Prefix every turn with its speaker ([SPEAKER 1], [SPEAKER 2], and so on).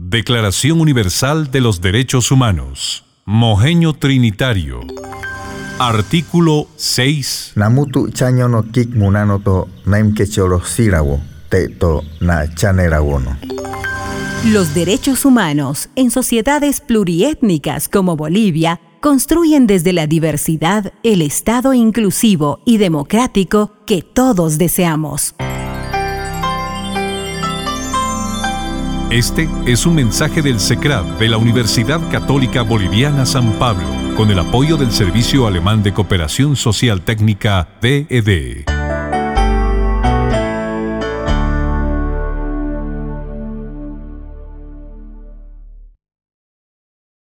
[SPEAKER 1] Declaración Universal de los Derechos Humanos. Mojeño Trinitario. Artículo 6.
[SPEAKER 2] Namutu chaño no kik munano to naimkechoro sirawo te to na chanerawono.
[SPEAKER 3] Los derechos humanos en sociedades pluriétnicas como Bolivia construyen desde la diversidad el Estado inclusivo y democrático que todos deseamos.
[SPEAKER 1] Este es un mensaje del SECRAB de la Universidad Católica Boliviana San Pablo, con el apoyo del Servicio Alemán de Cooperación Social Técnica, DED.